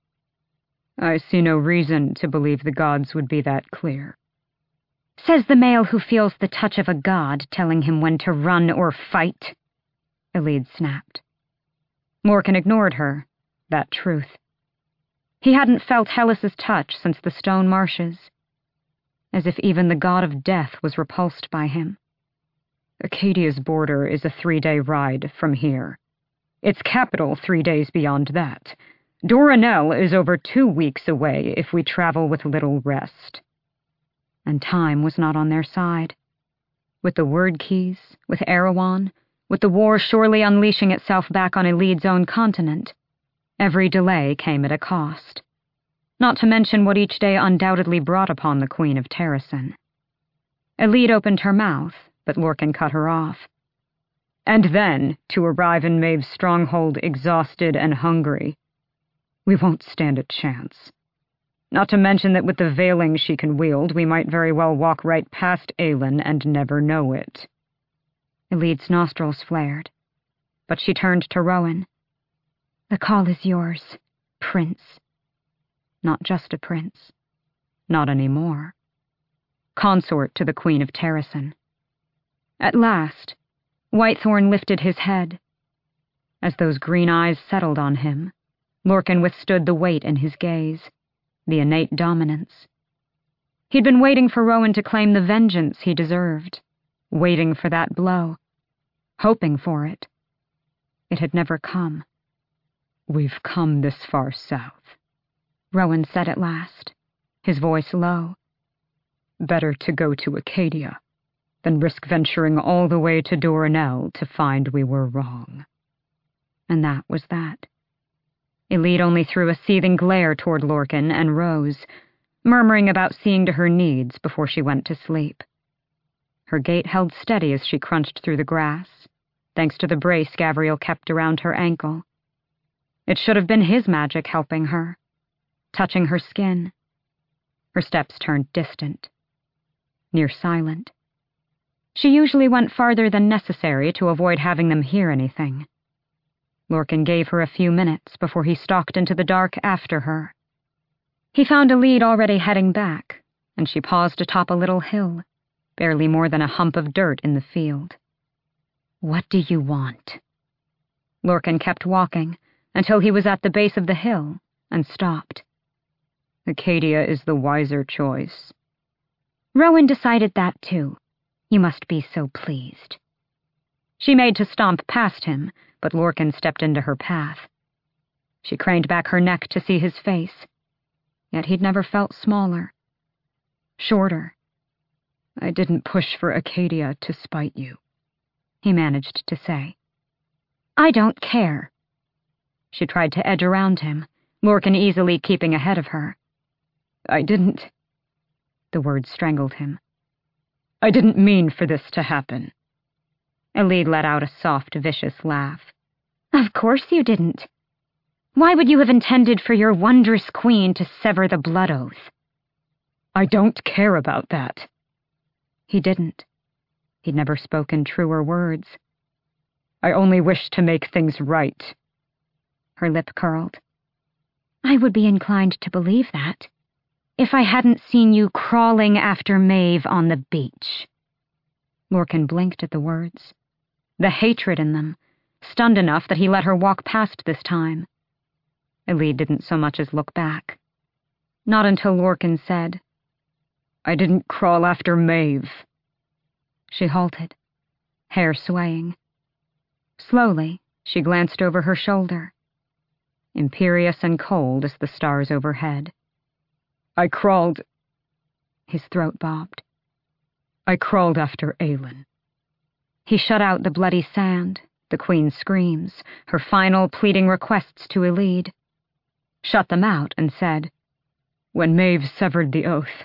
"I see no reason to believe the gods would be that clear." "Says the male who feels the touch of a god telling him when to run or fight," Elide snapped. Lorcan ignored her, that truth. He hadn't felt Hellas's touch since the Stone Marshes, as if even the god of death was repulsed by him. "Acadia's border is a 3-day ride from here. Its capital 3 days beyond that. Doranel is over 2 weeks away if we travel with little rest." And time was not on their side. With the word keys, with Erewhon, with the war surely unleashing itself back on Elide's own continent, every delay came at a cost. Not to mention what each day undoubtedly brought upon the Queen of Terrasen. Elide opened her mouth, but Lorcan cut her off. "And then, to arrive in Maeve's stronghold exhausted and hungry. We won't stand a chance. Not to mention that with the veiling she can wield, we might very well walk right past Aylin and never know it." Elide's nostrils flared, but she turned to Rowan. "The call is yours, Prince." Not just a prince. Not anymore. Consort to the Queen of Terrasen. At last, Whitethorn lifted his head. As those green eyes settled on him, Lorcan withstood the weight in his gaze, the innate dominance. He'd been waiting for Rowan to claim the vengeance he deserved, waiting for that blow, hoping for it. It had never come. "We've come this far south," Rowan said at last, his voice low. "Better to go to Acadia than risk venturing all the way to Doranel to find we were wrong." And that was that. Elide only threw a seething glare toward Lorcan and rose, murmuring about seeing to her needs before she went to sleep. Her gait held steady as she crunched through the grass, thanks to the brace Gavriel kept around her ankle. It should have been his magic helping her, touching her skin. Her steps turned distant, near silent. She usually went farther than necessary to avoid having them hear anything. Lorcan gave her a few minutes before he stalked into the dark after her. He found Elide already heading back, and she paused atop a little hill, barely more than a hump of dirt in the field. "What do you want?" Lorcan kept walking until he was at the base of the hill and stopped. "Acadia is the wiser choice." Rowan decided that too. You must be so pleased. She made to stomp past him, but Lorcan stepped into her path. She craned back her neck to see his face, yet he'd never felt smaller, shorter. "I didn't push for Acadia to spite you," he managed to say. "I don't care." She tried to edge around him, Lorcan easily keeping ahead of her. "I didn't..." The words strangled him. "I didn't mean for this to happen." Elide let out a soft, vicious laugh. "Of course you didn't. Why would you have intended for your wondrous queen to sever the blood oath?" "I don't care about that." He didn't. He'd never spoken truer words. "I only wish to make things right." Her lip curled. "I would be inclined to believe that, if I hadn't seen you crawling after Maeve on the beach." Lorcan blinked at the words, the hatred in them, stunned enough that he let her walk past this time. Elide didn't so much as look back. Not until Lorcan said, "I didn't crawl after Maeve." She halted, hair swaying. Slowly, she glanced over her shoulder, imperious and cold as the stars overhead. "I crawled..." His throat bobbed. "I crawled after Aelin." He shut out the bloody sand, the Queen's screams, her final pleading requests to Elide. Shut them out and said, "When Maeve severed the oath,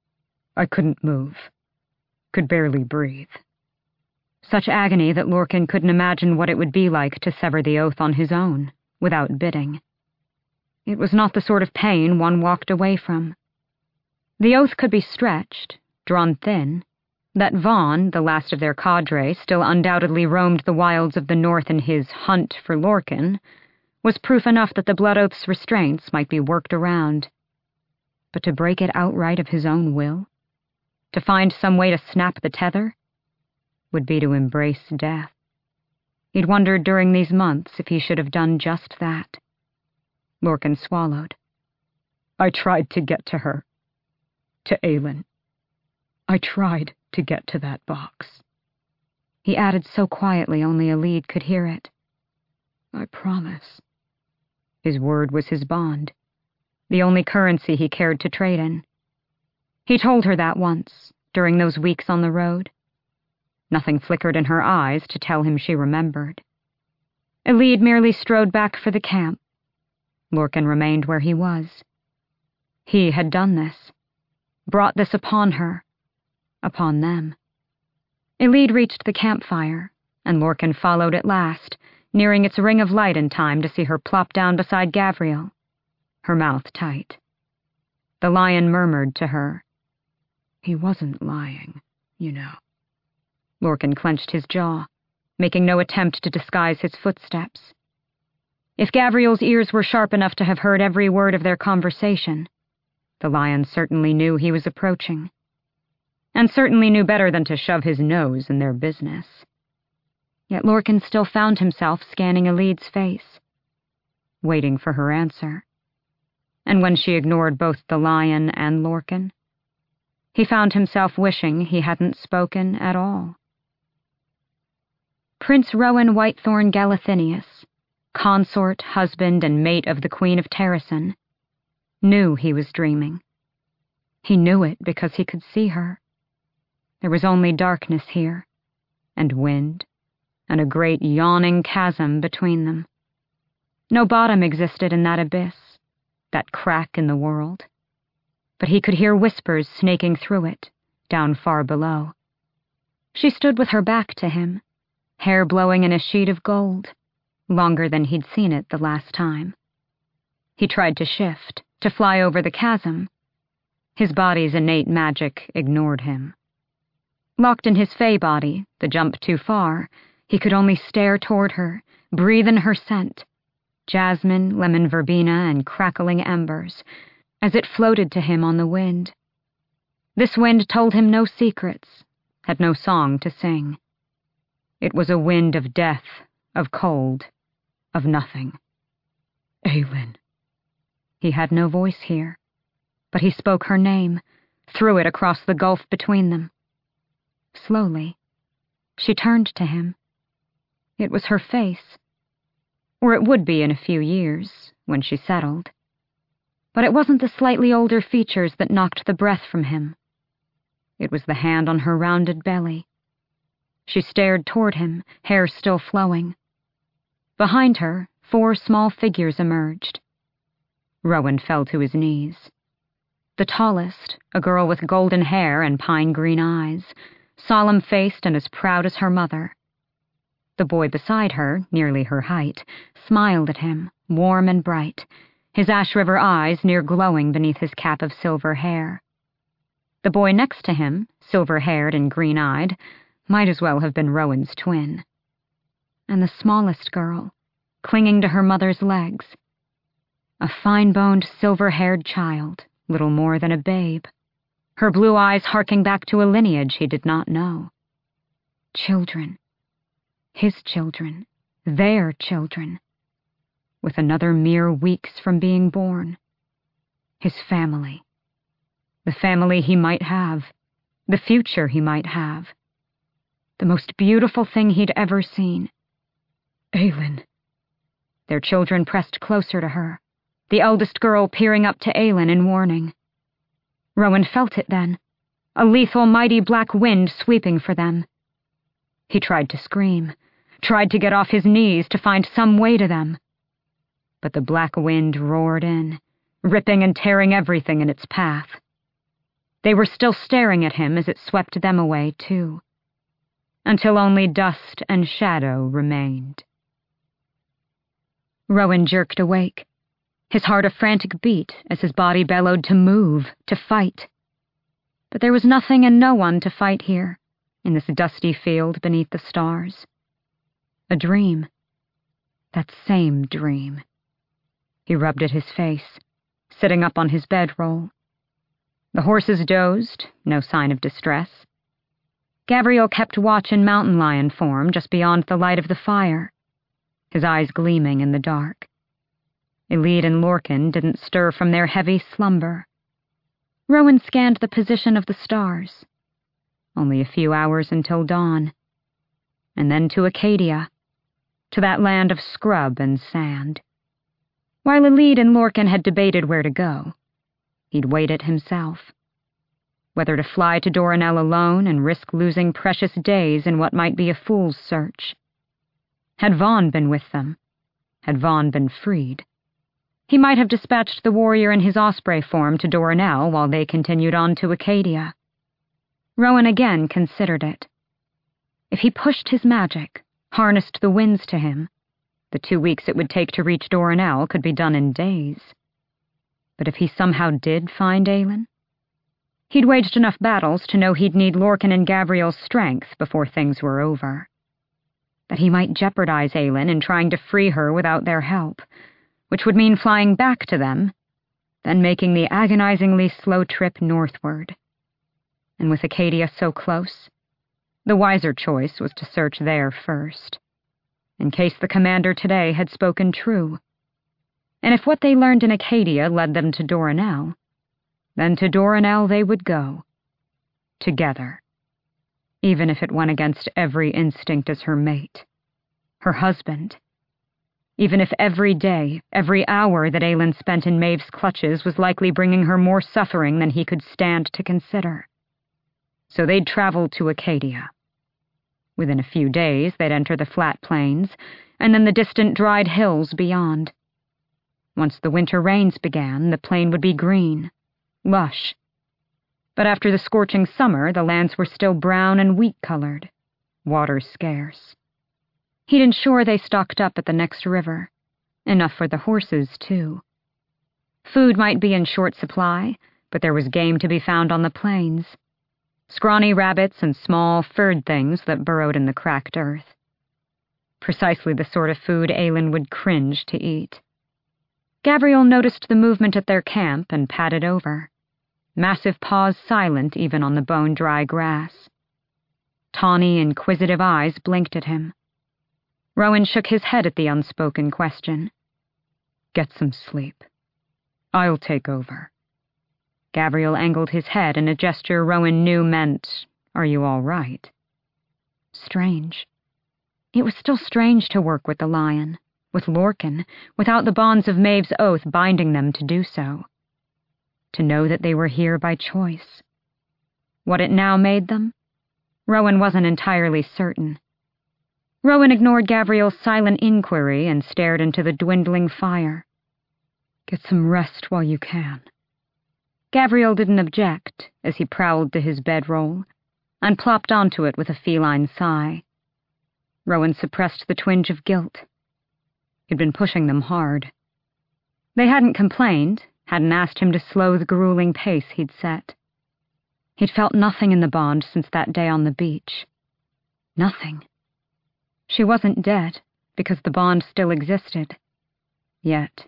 I couldn't move, could barely breathe." Such agony that Lorcan couldn't imagine what it would be like to sever the oath on his own, without bidding. It was not the sort of pain one walked away from. The oath could be stretched, drawn thin. That Vaughn, the last of their cadre, still undoubtedly roamed the wilds of the north in his hunt for Lorcan, was proof enough that the blood oath's restraints might be worked around. But to break it outright of his own will, to find some way to snap the tether, would be to embrace death. He'd wondered during these months if he should have done just that. Lorcan swallowed. "I tried to get to her. To Aelin. I tried to get to that box." He added so quietly only Elide could hear it. "I promise." His word was his bond, the only currency he cared to trade in. He told her that once, during those weeks on the road. Nothing flickered in her eyes to tell him she remembered. Elide merely strode back for the camp. Lorcan remained where he was. He had done this, brought this upon her, upon them. Elide reached the campfire, and Lorcan followed at last, nearing its ring of light in time to see her plop down beside Gavriel, her mouth tight. The lion murmured to her, "He wasn't lying, you know." Lorcan clenched his jaw, making no attempt to disguise his footsteps. If Gavriel's ears were sharp enough to have heard every word of their conversation, the lion certainly knew he was approaching, and certainly knew better than to shove his nose in their business. Yet Lorcan still found himself scanning Elide's face, waiting for her answer. And when she ignored both the lion and Lorcan, he found himself wishing he hadn't spoken at all. Prince Rowan Whitethorn Galathinius, consort, husband, and mate of the Queen of Terrasen, knew he was dreaming. He knew it because he could see her. There was only darkness here, and wind, and a great yawning chasm between them. No bottom existed in that abyss, that crack in the world. But he could hear whispers snaking through it, down far below. She stood with her back to him, hair blowing in a sheet of gold, longer than he'd seen it the last time. He tried to shift, to fly over the chasm. His body's innate magic ignored him. Locked in his fey body, the jump too far, he could only stare toward her, breathe in her scent, jasmine, lemon verbena, and crackling embers, as it floated to him on the wind. This wind told him no secrets, had no song to sing. It was a wind of death, of cold, of nothing. Aylin. He had no voice here, but he spoke her name, threw it across the gulf between them. Slowly, she turned to him. It was her face, or it would be in a few years, when she settled. But it wasn't the slightly older features that knocked the breath from him. It was the hand on her rounded belly. She stared toward him, hair still flowing. Behind her, 4 small figures emerged. Rowan fell to his knees. The tallest, a girl with golden hair and pine-green eyes, solemn-faced and as proud as her mother. The boy beside her, nearly her height, smiled at him, warm and bright, his Ash River eyes near glowing beneath his cap of silver hair. The boy next to him, silver-haired and green-eyed, might as well have been Rowan's twin. And the smallest girl, clinging to her mother's legs. A fine-boned, silver-haired child, little more than a babe, her blue eyes harking back to a lineage he did not know. Children. His children. Their children. With another mere weeks from being born. His family. The family he might have. The future he might have. The most beautiful thing he'd ever seen. Aylin. Their children pressed closer to her, the eldest girl peering up to Aylin in warning. Rowan felt it then, a lethal, mighty black wind sweeping for them. He tried to scream, tried to get off his knees to find some way to them. But the black wind roared in, ripping and tearing everything in its path. They were still staring at him as it swept them away, too, until only dust and shadow remained. Rowan jerked awake, his heart a frantic beat as his body bellowed to move, to fight. But there was nothing and no one to fight here, in this dusty field beneath the stars. A dream. That same dream. He rubbed at his face, sitting up on his bedroll. The horses dozed, no sign of distress. Gabriel kept watch in mountain lion form just beyond the light of the fire, his eyes gleaming in the dark. Elide and Lorcan didn't stir from their heavy slumber. Rowan scanned the position of the stars. Only a few hours until dawn. And then to Acadia, to that land of scrub and sand. While Elide and Lorcan had debated where to go, he'd weighed it himself. Whether to fly to Doranel alone and risk losing precious days in what might be a fool's search. Had Vaughn been with them, had Vaughn been freed, he might have dispatched the warrior in his osprey form to Doranel while they continued on to Acadia. Rowan again considered it. If he pushed his magic, harnessed the winds to him, the 2 weeks it would take to reach Doranel could be done in days. But if he somehow did find Aylin? He'd waged enough battles to know he'd need Lorcan and Gabriel's strength before things were over. That he might jeopardize Aylin in trying to free her without their help, which would mean flying back to them, then making the agonizingly slow trip northward. And with Acadia so close, the wiser choice was to search there first, in case the commander today had spoken true. And if what they learned in Acadia led them to Doranel, then to Doranel they would go, together, even if it went against every instinct as her mate, her husband, even if every day, every hour that Aylin spent in Maeve's clutches was likely bringing her more suffering than he could stand to consider. So they'd travel to Acadia. Within a few days, they'd enter the flat plains, and then the distant dried hills beyond. Once the winter rains began, the plain would be green, lush. But after the scorching summer, the lands were still brown and wheat-colored, water scarce. He'd ensure they stocked up at the next river, enough for the horses, too. Food might be in short supply, but there was game to be found on the plains. Scrawny rabbits and small, furred things that burrowed in the cracked earth. Precisely the sort of food Aelin would cringe to eat. Gavriel noticed the movement at their camp and padded over. Massive paws silent even on the bone-dry grass. Tawny, inquisitive eyes blinked at him. Rowan shook his head at the unspoken question. Get some sleep. I'll take over. Gavriel angled his head in a gesture Rowan knew meant, "Are you all right?" Strange. It was still strange to work with the lion, with Lorcan, without the bonds of Maeve's oath binding them to do so. To know that they were here by choice. What it now made them? Rowan wasn't entirely certain. Rowan ignored Gavriel's silent inquiry and stared into the dwindling fire. Get some rest while you can. Gavriel didn't object as he prowled to his bedroll and plopped onto it with a feline sigh. Rowan suppressed the twinge of guilt. He'd been pushing them hard. They hadn't complained, hadn't asked him to slow the grueling pace he'd set. He'd felt nothing in the bond since that day on the beach. Nothing. She wasn't dead, because the bond still existed. Yet,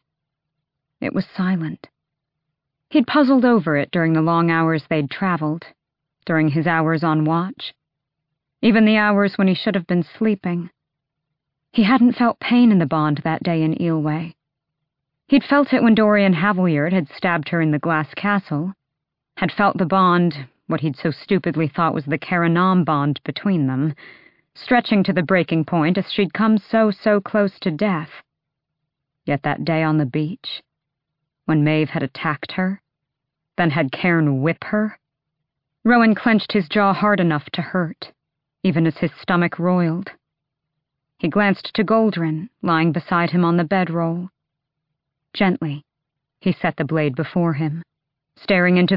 it was silent. He'd puzzled over it during the long hours they'd traveled, during his hours on watch, even the hours when he should have been sleeping. He hadn't felt pain in the bond that day in Eelway. He'd felt it when Dorian Havilyard had stabbed her in the glass castle, had felt the bond, what he'd so stupidly thought was the Karanom bond between them, stretching to the breaking point as she'd come so close to death. Yet that day on the beach, when Maeve had attacked her, then had Cairn whip her, Rowan clenched his jaw hard enough to hurt, even as his stomach roiled. He glanced to Goldrin, lying beside him on the bedroll. Gently, he set the blade before him, staring into